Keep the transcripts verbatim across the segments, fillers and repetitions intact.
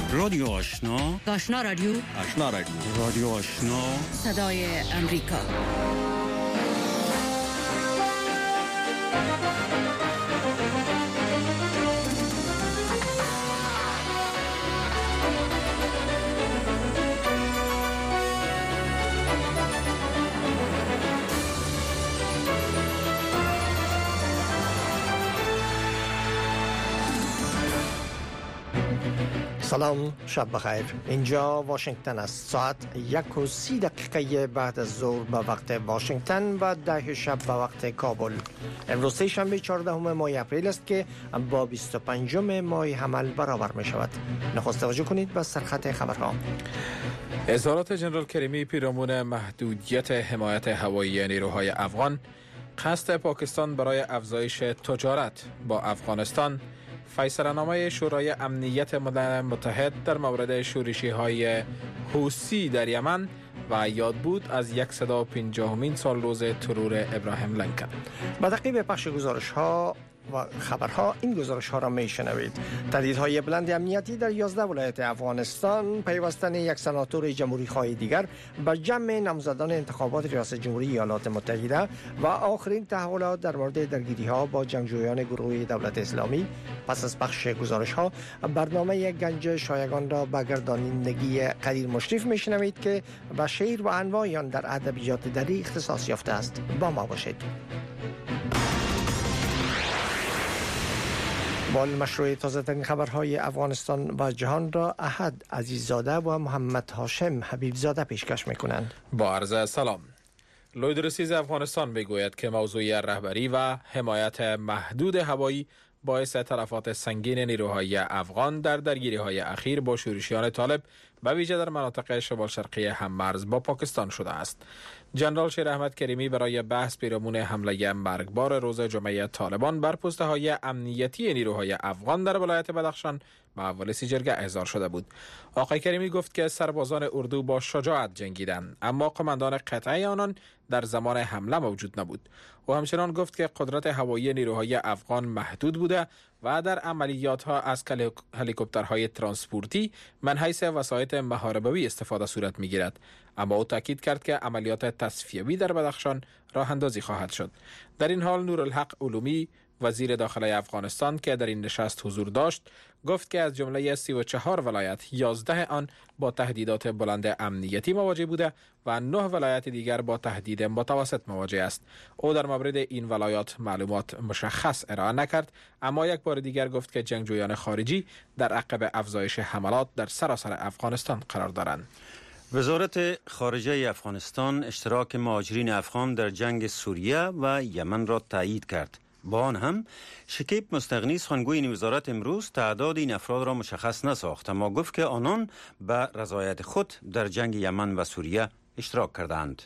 رادیو آشنا، آشنا رادیو، آشنا رادیو، رادیو آشنا، صدای امریکا. سلام، شب بخیر. اینجا واشنگتن است. ساعت یک و سی دقیقه بعد از ظهر به وقت واشنگتن و ده شب به وقت کابل. امروز سه شنبه چهاردهم ماه اپریل است که با بیست و پنجم ماه حمل برابر می شود. نخست توجه کنید به سرخط خبرها. اظهارات جنرال کریمی پیرامون محدودیت حمایت هوایی نیروهای افغان، قصد پاکستان برای افزایش تجارت با افغانستان، فیصله‌نامه شورای امنیت ملل متحد در مورد شورشی‌های حوثی در یمن و یاد بود از صد و پنجاهمین سال روز ترور ابراهیم لینکن. با تعقیب پخش گزارش‌ها و خبرها این گزارش ها را می شنوید. تهدیدهای بلند امنیتی در یازده ولایت افغانستان، پیوستن یک سناتور جمهوری خواه دیگر به جمع نامزدان انتخابات ریاست جمهوری ایالات متحده و آخرین تحولات در مورد درگیری ها با جنگجویان گروه دولت اسلامی. پس از پخش گزارش ها برنامه گنج شایگان را به گردانندگی قدیر مشرف می شنوید که به شعر و انواع آن در ادبیات دری اختصاص یافته است. با ما باشید. با مشروع تازه ترین خبرهای افغانستان و جهان را احد عزیززاده و محمد هاشم حبیبزاده پیشکش میکنند. با عرض سلام. لوید رسیز افغانستان میگوید که موضوع رهبری و حمایت محدود هوایی باعث تلفات سنگین نیروهای افغان در درگیری‌های اخیر با شورشیان طالب و ویژه در مناطق شمال شرقی هممرز با پاکستان شده است. جنرال شیر احمد کریمی برای بحث پیرامون حمله مرگبار روز جمعه طالبان بر پست‌های امنیتی نیروهای افغان در ولایت بدخشان به اول سیجرگه احضار شده بود. آقای کریمی گفت که سربازان اردو با شجاعت جنگیدند، اما قماندان قطعه آنان در زمان حمله موجود نبود. او همچنان گفت که قدرت هوایی نیروهای افغان محدود بوده و در عملیات ها از هلیکوپترهای ترانسپورتی من حیث وسایط محاربوی استفاده صورت می گیرد. اما او تاکید کرد که عملیات تصفیوی در بدخشان راه اندازی خواهد شد. در این حال نورالحق علومی وزیر داخلی افغانستان که در این نشست حضور داشت گفت که از جمله سی و چهار ولایت یازده آن با تهدیدات بلند امنیتی مواجه بوده و نه ولایت دیگر با تهدید متوسط مواجه است. او در مورد این ولایات معلومات مشخص ارائه نکرد، اما یک بار دیگر گفت که جنگجویان خارجی در عقب افزایش حملات در سراسر افغانستان قرار دارند. وزارت خارجه افغانستان اشتراک مهاجرین افغان در جنگ سوریه و یمن را تایید کرد. با آن هم شکیب مستغنی سخنگوی این وزارت امروز تعداد این افراد را مشخص نساخت، اما گفت که آنان به رضایت خود در جنگ یمن و سوریه اشتراک کردند.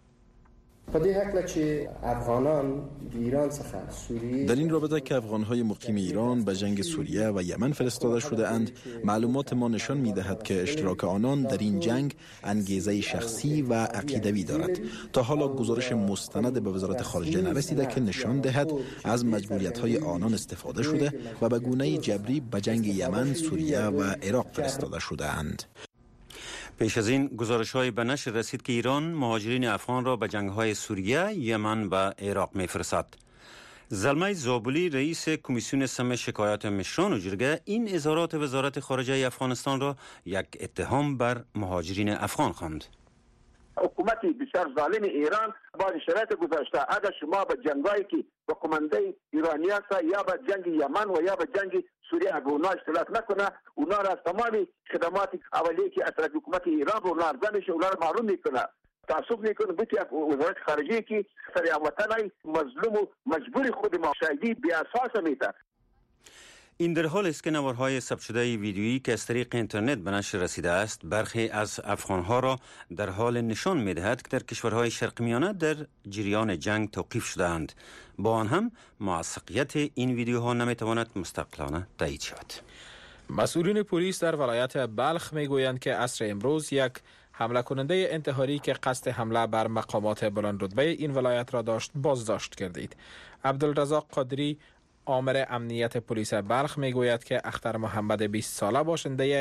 در این رابطه که افغان‌های مقیم ایران به جنگ سوریه و یمن فرستاده شده اند، معلومات ما نشان می‌دهد که اشتراک آنان در این جنگ انگیزه شخصی و عقیدوی دارد. تا حالا گزارش مستند به وزارت خارجه نرسیده که نشان دهد از مجبوریت‌های آنان استفاده شده و به گونه جبری به جنگ یمن، سوریه و عراق فرستاده شده اند. پیش از این گزارش‌های به نشر رسید که ایران مهاجرین افغان را به جنگ‌های سوریه، یمن و عراق می‌فرستد. زلمه زابلی رئیس کمیسیون سم شکایات مشران و جرگه این اظهارات وزارت خارجه افغانستان را یک اتهام بر مهاجرین افغان خواند. حکومت بسیار ظالم ایران با شرایط گذاشته اگر شما به جنگایی که با کمانده ایرانی هست یا به جنگ یمن و یا به جنگ سوریه اگر اونا اشتراک نکنه، اونا را از تمامی خدمات اولیه که از طرف حکومت ایران به اونا عرضه میشه اونا را محروم میکنه. تعصب میکنه بودی وزارت خارجه که سر وطن مظلوم و مجبور خود ما شهیدی بی اساس میده. این در حال است که نوارهای ثبت شده ویدیویی که از طریق اینترنت به نشر رسیده است برخی از افغانها را در حال نشان می‌دهد که در کشورهای شرق میانه در جریان جنگ توقیف شده‌اند. با آن هم موثقیت این ویدیوها نمیتواند مستقلانه تایید شود. مسئولین پلیس در ولایت بلخ میگویند که عصر امروز یک حمله کننده انتحاری که قصد حمله بر مقامات بلند رتبه این ولایت را داشت بازداشت کردید. عبدالرزاق قادری آمر امنیت پلیس بلخ میگوید که اختر محمد بیست ساله باشنده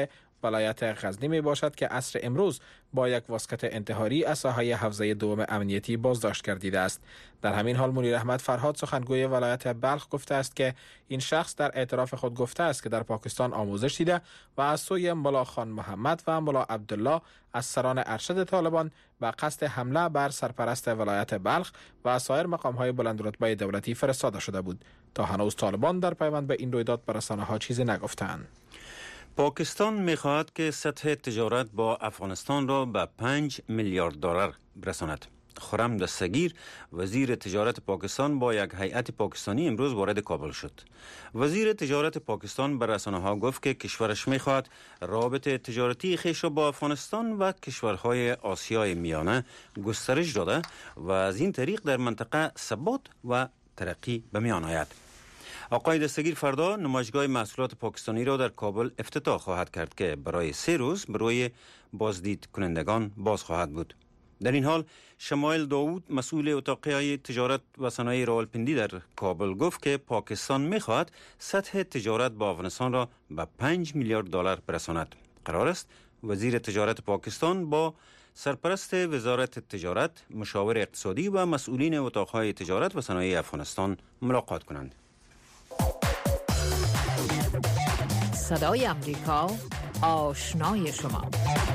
ولایت غزنی می باشد که عصر امروز با یک واسکت انتحاری از ساحه حوزه دوم امنیتی بازداشت گردیده است. در همین حال منیر احمد فرهاد سخنگوی ولایت بلخ گفته است که این شخص در اعتراف خود گفته است که در پاکستان آموزش دیده و از سوی ملا خان محمد و ملا عبدالله از سران ارشد طالبان به قصد حمله بر سرپرست ولایت بلخ و سایر مقام‌های بلندرتبه دولتی فرستاده شده بود. تا هنوز طالبان در پیوند به این رویداد به رسانه‌ها چیزی نگفتند. پاکستان می‌خواهد که سطح تجارت با افغانستان را به پنج میلیارد دلار برساند. خرم دستگیر وزیر تجارت پاکستان با یک هیئت پاکستانی امروز وارد کابل شد. وزیر تجارت پاکستان به رسانه‌ها گفت که کشورش می‌خواهد رابطه تجارتی خویش را با افغانستان و کشورهای آسیای میانه گسترش داده و از این طریق در منطقه ثبات و ترقی به میان آید. آقای دستگیر فردا نمایشگاه محصولات پاکستانی را در کابل افتتاح خواهد کرد که برای سه روز برای بازدید کنندگان باز خواهد بود. در این حال شمایل داوود مسئول اتاقیه تجارت و صنایع راولپندی در کابل گفت که پاکستان می‌خواهد سطح تجارت با افغانستان را به پنج میلیارد دلار برساند. قرار است وزیر تجارت پاکستان با سرپرست وزارت تجارت، مشاور اقتصادی و مسئولین اتاقهای تجارت و صنایع افغانستان ملاقات کنند. صدای امریکا، آشنای شما.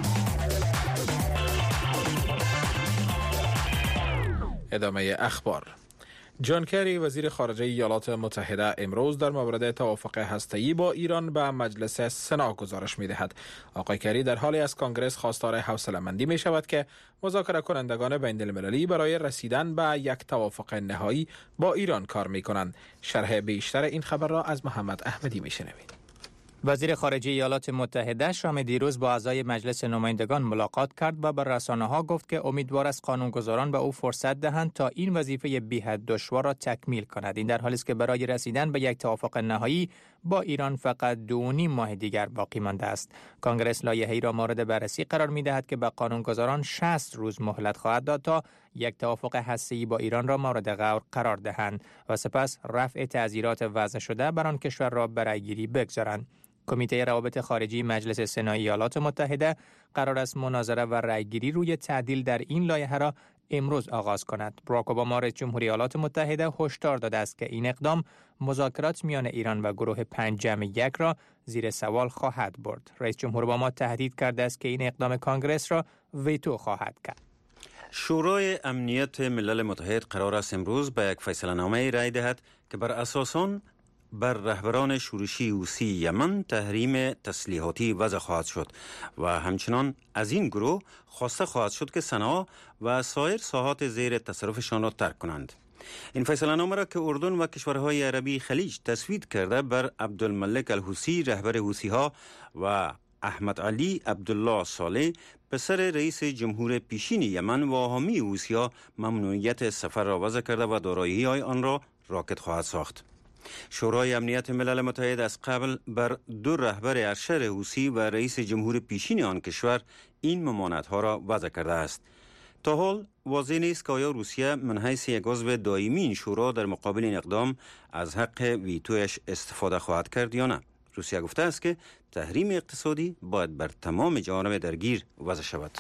ادامه اخبار. جان کری وزیر خارجه ایالات متحده امروز در مورد توافق هسته‌ای با ایران به مجلس سنا گزارش می‌دهد. آقای کری در حالی از کانگرس خواستار حوصله‌مندی می‌شود که مذاکره کنندگان بین‌المللی برای رسیدن به یک توافق نهایی با ایران کار می‌کنند. شرح بیشتر این خبر را از محمد احمدی می‌شنوید. وزیر خارجه ایالات متحده شام دیروز با اعضای مجلس نمایندگان ملاقات کرد و به رسانه‌ها گفت که امیدوار است قانونگذاران به او فرصت دهند تا این وظیفه بی‌حد دشوار را تکمیل کند. این در حالی است که برای رسیدن به یک توافق نهایی با ایران فقط دو و نیم ماه دیگر باقی مانده است. کانگرس لایحه‌ای را مورد بررسی قرار می‌دهد که به قانونگذاران شصت روز مهلت خواهد داد تا یک توافق هسته‌ای با ایران را مورد غور قرار دهند و سپس رفع تعزیرات وضع شده بر آن کشور را به رأی‌گیری بگذارند. کمیته روابط خارجی مجلس سنا ایالات متحده قرار است مناظره و رأی‌گیری روی تعدیل در این لایحه را امروز آغاز کند. باراک اوباما رئیس جمهوری ایالات متحده هشدار داده است که این اقدام مذاکرات میان ایران و گروه پنج جمع یک را زیر سوال خواهد برد. رئیس جمهور اوباما تهدید کرده است که این اقدام کانگرس را ویتو خواهد کرد. شورای امنیت ملل متحد قرار است امروز به یک فیصله نامه رأی دهد که بر اساس آن بر رهبران شورشی حوثی یمن تحریم تسلیحاتی وضع خواهد شد و همچنان از این گروه خواسته خواهد شد که صنعا و سایر ساحات زیر تصرفشان را ترک کنند. این فیصله نامه را که اردن و کشورهای عربی خلیج تصویب کرده بر عبدالملک الحوثی رهبر حوثی ها و احمد علی عبدالله صالح پسر رئیس جمهور پیشین یمن و حامی حوثی ها ممنوعیت سفر را وضع کرده و دارایی های آن را راکد خواهد ساخت. شورای امنیت ملل متحد از قبل بر دو رهبر ارشد حوثی و رئیس جمهور پیشین آن کشور این ممانعت ها را وضع کرده است. تا حال واضح نیست که آیا روسیه من حیث یک عضو دائمی این شورا در مقابل این اقدام از حق ویتویش استفاده خواهد کرد یا نه. روسیه گفته است که تحریم اقتصادی باید بر تمام جوانب درگیر وضع شود.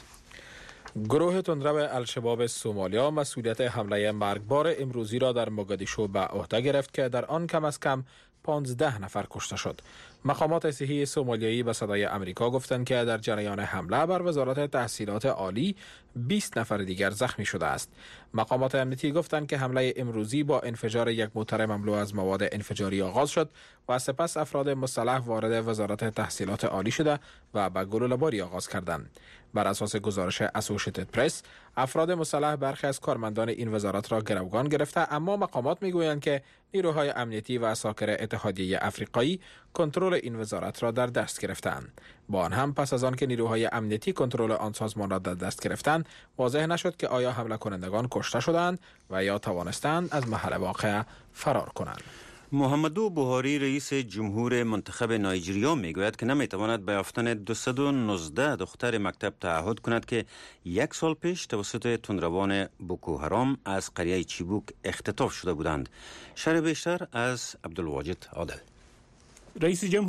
گروه تندرو الشباب سومالیا مسئولیت حمله مرگبار امروزی را در موگادیشو به عهده گرفت که در آن کم از کم پانزده نفر کشته شد. مقامات صحی سومالیایی به صدای امریکا گفتند که در جریان حمله بر وزارت تحصیلات عالی بیست نفر دیگر زخمی شده است. مقامات امنیتی گفتند که حمله امروزی با انفجار یک موتر مملو از مواد انفجاری آغاز شد و سپس افراد مسلح وارد وزارت تحصیلات عالی شده و به گلوله‌باری آغاز کردند. بر اساس گزارش اسوشیتد پرس، افراد مسلح برخی از کارمندان این وزارت را گروگان گرفته، اما مقامات میگویند که نیروهای امنیتی و عساکر اتحادیه افریقایی کنترل این وزارت را در دست گرفتند. با آن هم پس از آن که نیروهای امنیتی کنترل آن سازمان را در دست گرفتند، واضح نشد که آیا حمله کنندگان کشته شدند و یا توانستند از محل واقعه فرار کنند. محمدو بوهاری رئیس جمهور منتخب نایجریا میگوید که نمیتواند به یافتن دویست و نوزده دختر مکتب تعهد کند که یک سال پیش توسط تندروان بوکو حرام از قریه چیبوک اختطاف شده بودند. شرح بیشتر از عبدالواجد عادل. رئیس جمهور